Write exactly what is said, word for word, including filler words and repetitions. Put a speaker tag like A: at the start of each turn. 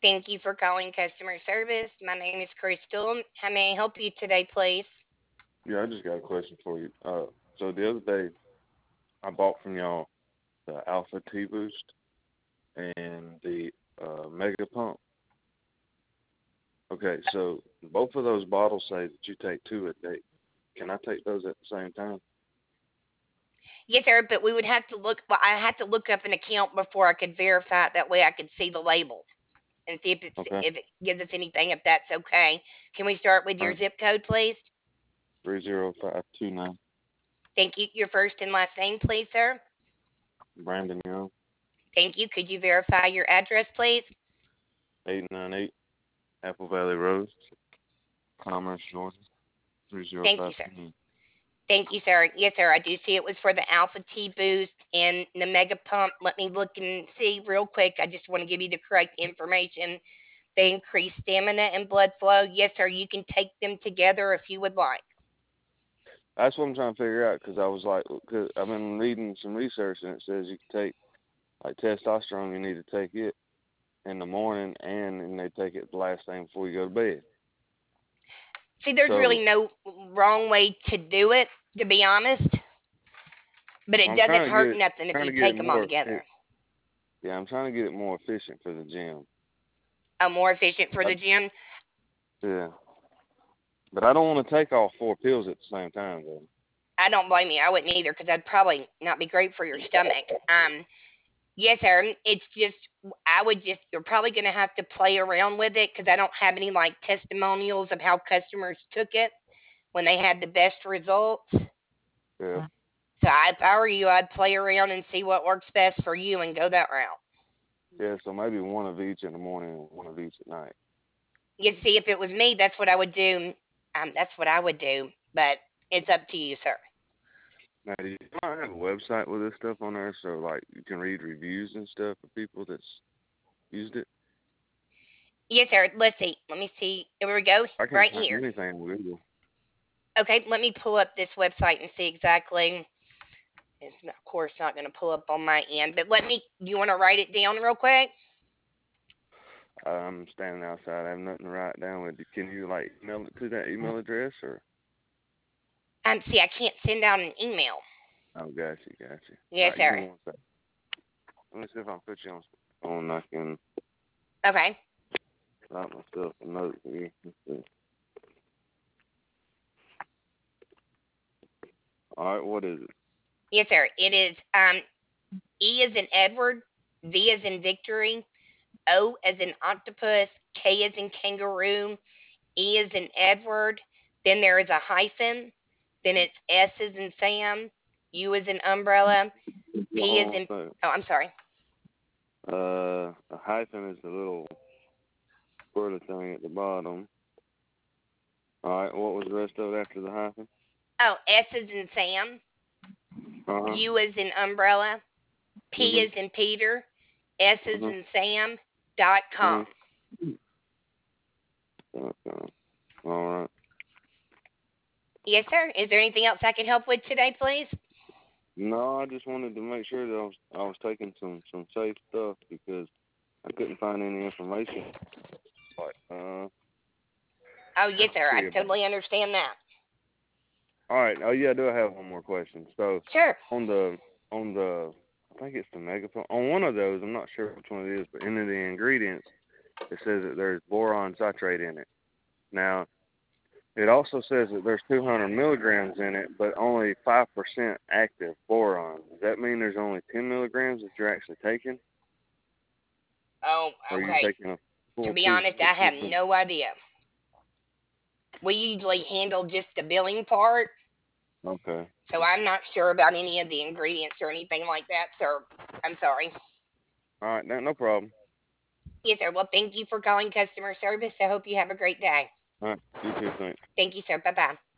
A: Thank you for calling customer service. My name is Crystal. How may I help you today, please?
B: Yeah, I just got a question for you. Uh, so the other day I bought from y'all the Alpha T Boost and the uh, Mega Pump. Okay, so both of those bottles say that you take two a day. Can I take those at the same time?
A: Yes, sir, but we would have to look. Well, I had to look up an account before I could verify it. That way I could see the label and see if it's
B: Okay.
A: if it gives us anything. If that's okay, can we start with
B: All
A: your
B: right.
A: zip code, please?
B: Three zero five two nine.
A: Thank you. Your first and last name, please, sir.
B: Brandon Young.
A: Thank you. Could you verify your address, please?
B: Eight nine eight Apple Valley Road, Commerce, Georgia. Three zero
A: Thank you,
B: five
A: sir.
B: two nine.
A: Thank you, sir. Yes, sir. I do see it was for the Alpha T Boost and the Mega Pump. Let me look and see real quick. I just want to give you the correct information. They increase stamina and blood flow. Yes, sir. You can take them together if you would like.
B: That's what I'm trying to figure out because I was like, cause I've been reading some research and it says you can take like testosterone. You need to take it in the morning and then they take it the last thing before you go to bed.
A: See, there's
B: So
A: really no wrong way to do it, to be honest, but it
B: I'm
A: doesn't
B: trying to get
A: hurt
B: it,
A: nothing if
B: trying
A: you
B: to get
A: take
B: it
A: them all
B: more. It,
A: together.
B: yeah, I'm trying to get it more efficient for the gym.
A: Uh, more efficient for
B: I,
A: the gym.
B: yeah, but I don't want to take all four pills at the same time though.
A: I don't blame you. I wouldn't either because that'd probably not be great for your stomach. Um, Yes, sir. It's just I would just you're probably gonna have to play around with it because I don't have any like testimonials of how customers took it when they had the best results.
B: Yeah,
A: So I, if I were you, I'd play around and see what works best for you and go that route.
B: yeah. So maybe one of each in the morning and one of each at night.
A: You see, if it was me, that's what I would do. Um, that's what I would do. But it's up to you, sir.
B: Now, do you might have a website with this stuff on there, so like you can read reviews and stuff of people that's used it.
A: Yes, sir. Let's see. Let me see. Here we go.
B: I can't
A: Right
B: find
A: here.
B: anything with Google.
A: Okay, let me pull up this website and see exactly. It's of course not going to pull up on my end, but let me. Do you want to write it down real quick?
B: I'm standing outside. I have nothing to write down with. Can you like email it to that email address or?
A: Um, see, I can't send out an email.
B: Oh, gotcha, gotcha. All
A: Yes,
B: right, give me
A: sir.
B: one second. Let me see if I can put you on phone. I can
A: Okay.
B: write myself a note here. Let's see. All right, what is it?
A: Yes, sir. It is um E as in Edward, V as in Victory, O as in Octopus, K as in Kangaroo, E as in Edward. Then there is a hyphen. Then it's S as in Sam, U as in Umbrella, P as
B: Oh,
A: in.
B: so,
A: Oh, I'm sorry.
B: uh, a hyphen is the little squirrely thing at the bottom. All right, what was the rest of it after the hyphen?
A: Oh, S as in Sam,
B: Uh huh.
A: U as in Umbrella, P
B: Mhm.
A: as in Peter, S as
B: Mhm.
A: in Sam, dot
B: Mhm.
A: com.
B: Okay. All right.
A: Yes, sir. Is there anything else I can help with today, please?
B: No, I just wanted to make sure that I was I was taking some some safe stuff because I couldn't find any information. Like, uh,
A: Oh,
B: let's
A: yes, sir. I
B: see about.
A: totally understand that.
B: All right. Oh yeah, I do have one more question. So
A: Sure.
B: on the on the I think it's the megaphone on one of those. I'm not sure which one it is, but in the ingredients it says that there's boron citrate in it. Now it also says that there's two hundred milligrams in it, but only five percent active boron. Does that mean there's only ten milligrams that you're actually taking,
A: Oh,
B: or are you
A: okay.
B: taking a
A: To
B: full
A: be
B: two?
A: honest, I have no idea. We usually handle just the billing part,
B: Okay.
A: so I'm not sure about any of the ingredients or anything like that, sir. I'm sorry.
B: All right. No, no problem.
A: Yes, sir. Well, thank you for calling customer service. I hope you have a great day.
B: All right. You too. Thanks.
A: Thank you, sir. Bye bye.